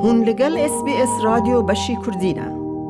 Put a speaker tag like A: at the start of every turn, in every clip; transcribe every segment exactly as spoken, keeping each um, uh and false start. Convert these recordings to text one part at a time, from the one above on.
A: هون لگل اس بی اس رادیو بشی کردینه.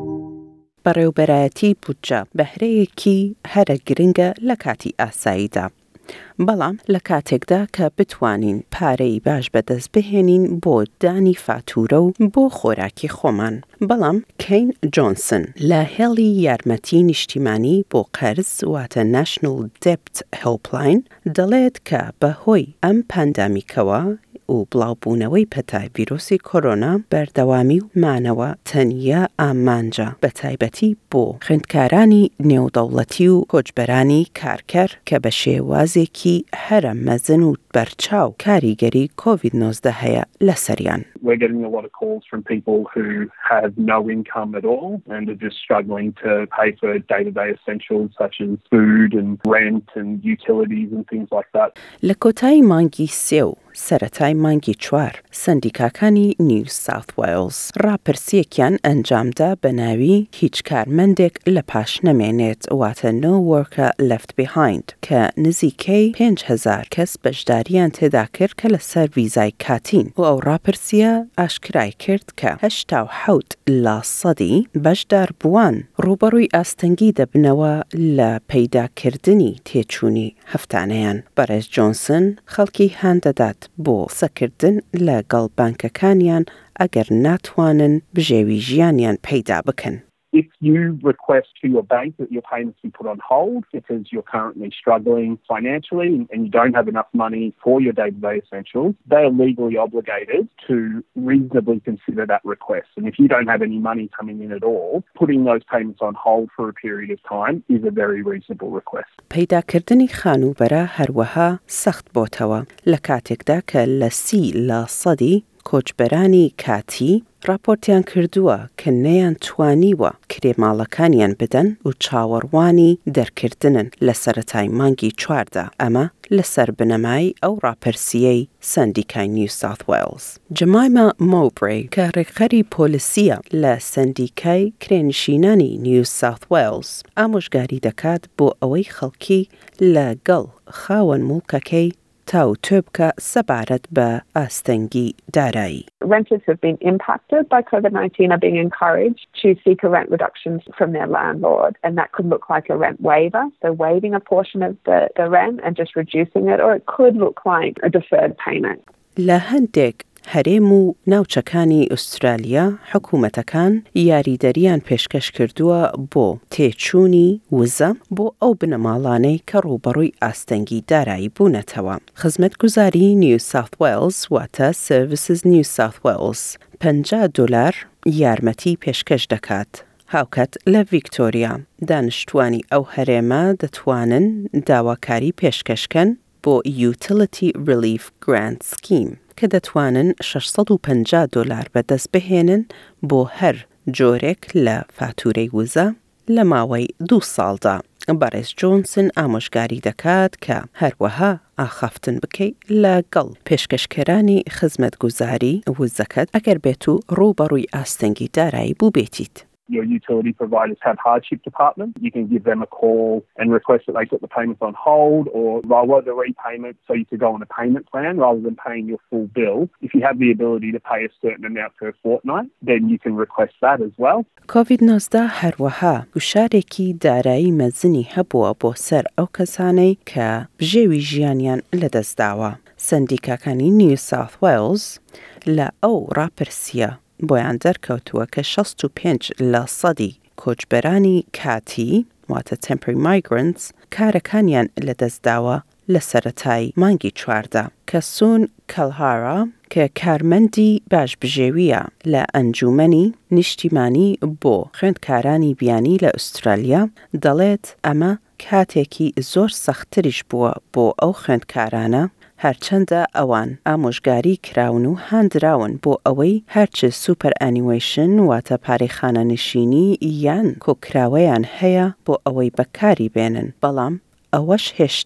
B: بەڕێوەبەرایەتی بودجە بەهرەیەکی هەرە گرنگە لە کاتی ئاساییدا. بەڵام لە کاتێکدا کە بتوانین پارەی باش بەدەست بهێنین بۆ دانی فاتورە و بۆ خۆراکی خۆمان. بەڵام کین جۆنسن لە هێڵی یارمەتی نیشتیمانی بۆ قەرز واتە National Debt Helpline دەڵێت کە بەهۆی ئەم پاندامیکەوە و بڵاوبوونەوەی پەتای ڤیرۆسی کۆرۆنا بەردەوامی و مانەوە تەنیا ئامانجە بە تایبەتی بۆ خوێندکارانی نێودەوڵەتی و کۆچبەرانی کارکەر کە بە شێوازێکی هەرە مەزن و بەرچاو کاریگەری کۆڤید نۆزدە هەیە لەسەریان.
C: We're getting a lot of calls from people who have no income at all and are just struggling to pay for day-to-day essentials such as food and rent and utilities and things like that.
B: لە کۆتایی مانگی سێ و سەرەتای مانگی چوار سەندیکاکانی نیو ساوت وێلز ڕاپرسیەکیان ئەنجامدا بە ناوی هیچ کارمەندێک لە پاش نەمێنێت واتە No Worker Left Behind کە نزیکەی پێنج هەزار کەس بەشداریان تێدا کرد کە لەسەر ڤیزای کاتین و ئەو ڕاپرسیە ئاشکرای کرد کە هەشتا و حەوت لە سەدی بەشدار بووان ڕوبەڕووی ئاستەنگی دەبنەوە لە پەیداکردنی تێچوونی هەفتانەیان. بەڕێز جۆنسن خەڵکی هاندەدات بۆ سەکردن لەگەڵ بانکەکانیان ئەگەر ناتوانن بژێوی ژیانیان پەیدا بکەن.
C: If you request to your bank that your payments be put on hold because you're currently struggling financially and you don't have enough money for your day-to-day essentials, they are legally obligated to reasonably consider that request. And if you don't have any money coming in at all, putting those payments on hold for a period of time is a very reasonable request.
B: پەیداکردنی خانوبەرە هەروەها سەخت بۆتەوە لە کاتێکدا کە لە سی لە سەدی کۆچبەرانی کاتی راپۆرتیان کردووە کە نەیان توانیوە کرێماڵەکانیان بدەن و چاوەڕوانی دەرکردنن لە سەرەتای مانگی چواردا. ئەمە لەسەر بنەمای ئەو ڕاپرسیەی سەندیکای نیو ساوت وێلز. جەمایما مۆبڕی کە ڕێکخەری پۆلیسیە لە سەندیکای کرێنشینانی نیو ساوت وێلز ئامۆژگاری دەکات بۆ ئەوەی خەڵکی لەگەڵ خاوەن موڵکەکەی تاو تۆبکە سەبارەت بە ئاستەنگی دارایی.
D: Renters who have been impacted by COVID nineteen are being encouraged to seek a rent reduction from their landlord, and that could look like a rent waiver, so waiving a portion of the, the rent and just reducing it, or it could look like a deferred payment.
B: لە هەندێک هەرێم و ناوچەکانی ئوسترالیا حکوومەتەکان یاریدەریان پێشکەش کردووە بۆ تێچوونی وزە بۆ ئەو بنەماڵانەی کە ڕوبەڕووی ئاستەنگی دارایی بوونەتەوە. خزمەتگوزاری نیو ساوت وێلز واتە Services New South Wales پەنجا دۆلار یارمەتی پێشکەش دەکات. هاوکات لە ڤیکتۆریا دانیشتوانی ئەو هەرێمە دەتوانن داواکاری پێشکەشکەن بۆ Utility Relief Grant Scheme کە دەتوانن شەشسەد و پەنجا دۆلار بەدەست بهێنن بۆ هەر جۆرێک لە فاتورەی وزە لە ماوەی دوو ساڵدا. بەڕێز جۆنسن ئامۆژگاری دەکات کە هەروەها ئاخافتن بکەیت لەگەڵ پێشکەشکەرانی خزمەتگوزاری وزەکەت ئەگەر بێت و ڕوبەڕووی ئاستەنگی دارایی بوو بێتیت.
C: Your utility providers have hardship departments. You can give them a call and request that they put the payments on hold or lower the repayment so you could go on a payment plan rather than paying your full bill. If you have the ability to pay a certain amount per fortnight, then you can request that as well.
B: کۆڤید نۆزدە هەروەها گوشارێکی دارایی مەزنی هەبووە بۆ سەر ئەو کەسانەی کە بژێوی ژیانیان لەدەستداوە. سەندیکاکانی نیو ساوت وێلز لە ئەو ڕاپرسیە بۆیان دەرکەوتووە کە شەست و پێنج لە سەدی کۆچبەرانی کاتی واتە temporary migrants کارەکانیان لەدەستداوە لە سەرەتای مانگی چواردا. کە سون کەلهارا کە کارمەندی باشبژێویە لە ئەنجومەنی نیشتیمانی بۆ خوێندکارانی بیانی لە ئوسترالیا دەڵێت ئەمە کاتێکی زۆر سەختتریش بووە بۆ ئەو خوێندکارانە هەرچەندە ئەوان ئامۆژگاری کراون و هاندراون بۆ ئەوەی هەرچی سوپەر ئەنیویشن واتە پارەیخانە نشینی یان کۆکراوەیان هەیە بۆ ئەوەی بەکاری بێنن، بەڵام ئەوەش هێشتا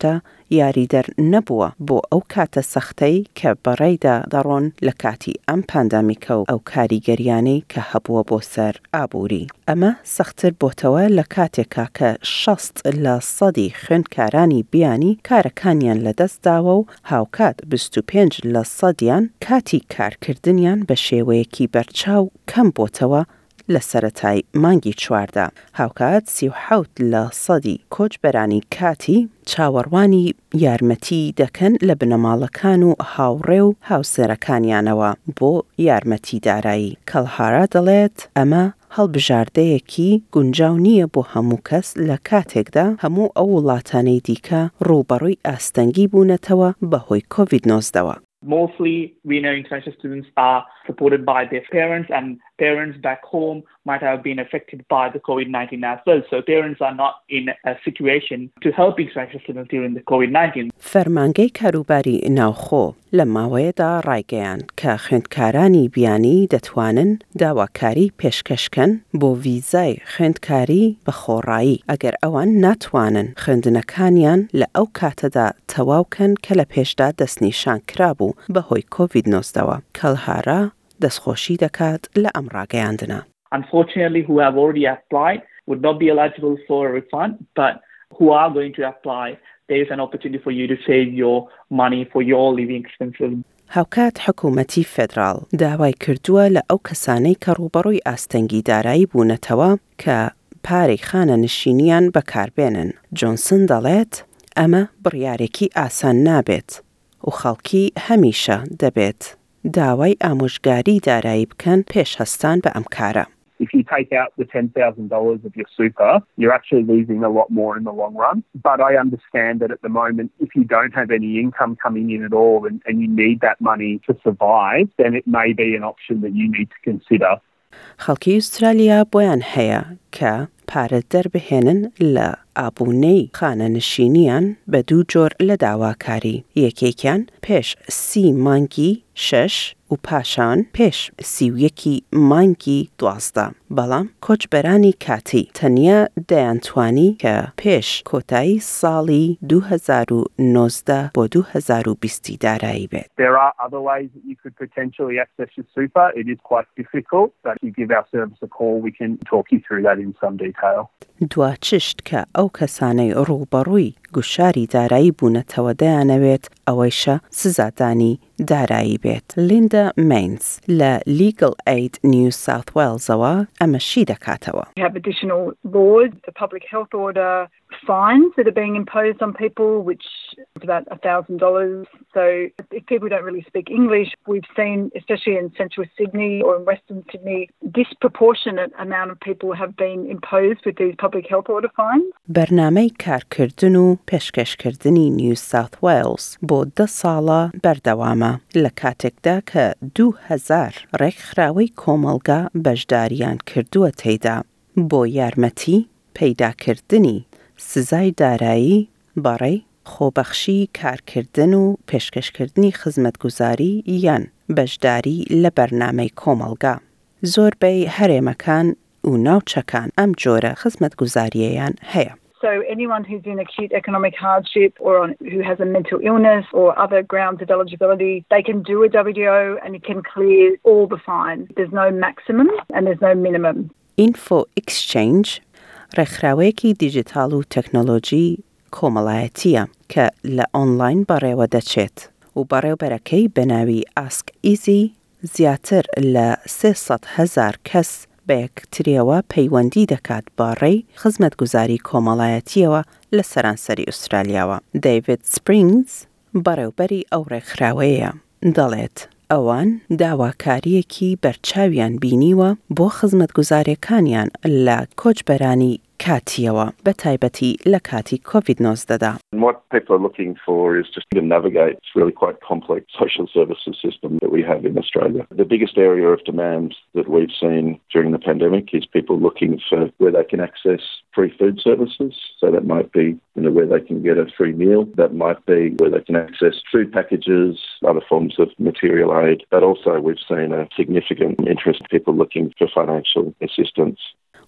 B: یاریدەر نەبووە بۆ ئەو کاتە سەختەی کە بەڕێیدا دەڕۆن لە کاتی ئەم پاندامیکە و ئەو کاریگەریانەی کە هەبووە بۆ سەر ئابووری. ئەمە سەختتر بۆتەوە لە کاتێکا کە شەست لە سەدی خوێندکارانی بیانی کارەکانیان لەدەستداوە و هاوکات بیست و پێنج لە سەدیان کاتی کارکردنیان بە شێوەیەکی بەرچاو کەم بۆتەوە لە سەرەتای مانگی چواردا. هاوکات سی و حەوت لە سەدی کۆچبەرانی کاتی چاوەڕوانی یارمەتی دەکەن لە بنەماڵەکان و هاوڕێ و هاوسەرەکانیانەوە بۆ یارمەتی دارایی. کەڵهارا دەڵێت ئەمە هەڵبژاردەیەکی گونجاو نییە بۆ هەموو کەس لە کاتێکدا هەموو ئەو وڵاتانەی دیکە ڕووبەڕووی ئاستەنگی بوونەتەوە بەهۆی کۆڤید نۆزدەوە.
E: Mostly, we know international students are supported by their parents, and parents back home might have been affected by the COVID nineteen as well. So parents are not in a situation to help international students during the COVID nineteen.
B: فەرمانگەی کاروباری ناوخۆ لە ماوەیەدا ڕایگەیاند کە خوێندکارانی بیانی دەتوانن داواکاری پێشکەشکەن بۆ ڤیزای خوێندکاری بە خۆڕایی ئەگەر ئەوان ناتوانن خوێندنەکانیان لە ئەو کاتەدا تەواوکەن کە لە پێشدا دەستنیشان کرابوو بەهۆی کۆڤید نۆزدەوە. کەڵهارا دەستخۆشی دەکات لە ئەم ڕاگەیاندنە.
E: Unfortunately, who have already applied would not be eligible for a refund, but who are going to apply, there is an opportunity for you to save your money for your living expenses.
B: هاوکات حکوومەتی فێدراڵ داوای کردووە لە ئەو کەسانەی کە ڕووبەڕووی ئاستەنگی دارایی بوونەتەوە کە پارەی خانە نشینیان بەکاربێنن. جۆنسن دەڵێت ئەمە بڕیارێکی ئاسان نابێت و خەڵکی هەمیشە دەبێت داوای ئامۆژگاری دارایی بکەن پێش هەستان بە ئەم کارە.
C: If you take out the ten thousand dollars of your super, you're actually losing a lot more in the long run. But I understand that at the moment, if you don't have any income coming in at all and, and you need that money to survive, then it may be an option that you need to consider.
B: خەڵکی ئوسترالیا بۆیان هەیە کە پارە دەربهێنن لە ئابوونەی خانە نشینیان بە دوو جۆر لە داواکاری. یەکێکیان پێش سی مانگی شەش و پاشان پێش سی و یەکی مانگی دوازدە. بەڵام کۆچبەرانی کاتی تەنیا دەیانتوانی کە پێش کۆتایی ساڵی دوو هەزار و نۆزدە بۆ دوو هەزار و بیست دارایی بێت.
C: There are other ways that you could potentially access your super. It is quite difficult, but if you give our service a call, we can talk you through that in some detail.
B: دوا چشت کە ئەو کەسانەی ڕووبەڕووی گوشاری دارایی بوونەتەوە دەیانەوێت ئەوەیشە سزادانی دارایی بێت. لیندا مینز لە Legal Aid New South Walesەوە ئەمەشی دەکاتەوە.
F: We have additional laws, the public health order, fines that are being imposed on people, which is about one thousand dollars. So if people don't really speak English, we've seen, especially in central Sydney or in western Sydney, disproportionate amount of people have been imposed with these public health order fines.
B: بەرنامەی کارکردن و پێشکەشکردنی نیو ساوت وێلز بۆ دە ساڵە بەردەوامە لە کاتێکدا کە دوو هەزار ڕێکخراوەی کۆمەڵگا بەشداریان کردووە تێیدا بۆ یارمەتی پەیداکردنی سزای دارایی بەڕێی خۆبەخشی کارکردن و پێشکەشکردنی خزمەتگوزاری یان بەشداری لە بەرنامەی کۆمەڵگا. زۆربەی هەرێمەکان و ناوچەکان ئەم جۆرە خزمەتگوزاریەیان هەیە.
F: So anyone who's in acute economic hardship or on, who has a mental illness or other grounds of eligibility, they can do a W O and it can clear all the fines. There's no maximum and there's no minimum.
B: Info Exchange ڕێکخراوەیەکی دیجیتال و تەکنۆلۆژی کۆمەڵایەتیە کە لە ئۆنلاین بەڕێوە دەچێت و بەڕێوبەرەکەی بەناوی ئاسک ئیزی زیاتر لە سێسەد هەزار کەس بە یەکتریەوە پەیوەندی دەکات بەڕێی خزمەتگوزاری کۆمەڵایەتیەوە لە سەرانسەری ئوسترالیاوە. دەیڤید سپرینگز بەڕێوبەری ئەو ڕێکخراوەیە دەڵێت ئەوان داواکاریەکی بەرچاویان بینیوە بۆ خزمەتگوزاریەکانیان لە کۆچبەرانی کاتیەوە بە تایبەتی لە کاتی کۆڤید نۆزدەدا.
G: What people are looking for is just to navigate this really quite complex social services system that we have in Australia. The biggest area of demand that we've seen during the pandemic is people looking for where they can access free food services. So that might be, you know, where they can get a free meal. That might be where they can access food packages, other forms of material aid. But also we've seen a significant interest in people looking for financial assistance.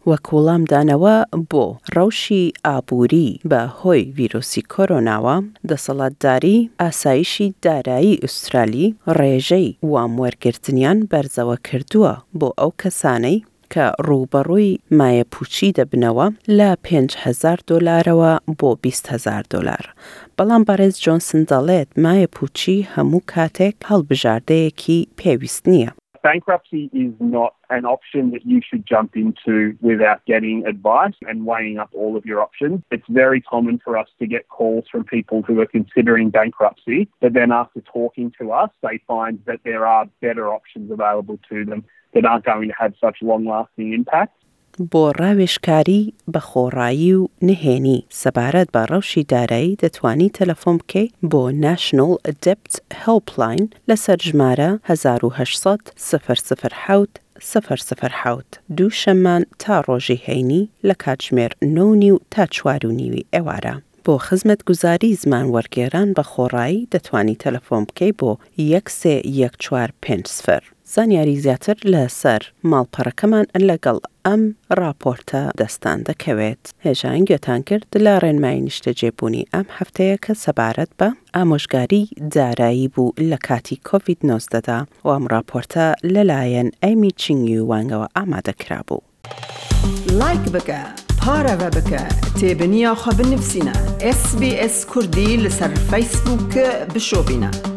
B: وەکوڵام دانەوە بۆ ڕەوشی ئابووری بە هۆی ڤیرۆسی کۆرۆناوە دەسەڵاتداری ئاسایشی دارایی ئوسترالی ڕێژەی واموەرگرتنیان بەرزەوە کردووە بۆ ئەو کەسانەی کە ڕووبەڕووی مایە پوچی دەبنەوە لە پێنج هەزار دۆلارەوە بۆ بیست هەزار دۆلار. بەڵام بەڕێز جۆنسن دەڵێت مایە پوچی هەموو کاتێک هەڵبژاردەیەکی پێویست نییە.
C: Bankruptcy is not an option that you should jump into without getting advice and weighing up all of your options. It's very common for us to get calls from people who are considering bankruptcy, but then after talking to us, they find that there are better options available to them that aren't going to have such long-lasting impacts.
B: بۆ ڕاوێژکاری بە خۆڕایی و نهێنی سەبارەت بە ڕەوشی دارایی دەتوانی تەلەفۆن بکەی بۆ National Debt Helpline لەسەر ژمارە هەزار و هەشت سەد سەفر سەفر حەوت سەفر سەفر حەوت دوو شەمان تا ڕۆژی هەینی لە کاتژمێر نۆ و نیو تا چوار و نیوی ئێوارە. بۆ خزمەتگوزاری زمان وەرگێران بە خۆڕایی دەتوانی تەلەفۆن بکەی بۆ یەک سێ یەک چوار پێنج سەفر. زانیاری زیاتر لەسەر ماڵپەڕەکەمان لەگەڵ ئەم راپۆرتە دەستان دەکەوێت. هێژان گوێتان کرد لە ڕێنمایی نیشتەجێبوونی ئەم هەفتەیە کە سەبارەت بە ئامۆژگاری دارایی بوو لە کاتی کۆڤید نۆزدەدا و ئەم راپۆرتە لەلایەن ئەیمی چینگی و وانگەوە ئامادەکرا بوو.
A: لایک بکە، پارەوە بکە، تێبنییاخوا بنفسینە. اس بی اس کوردی لەسەر فەیسبووک بشۆبینە.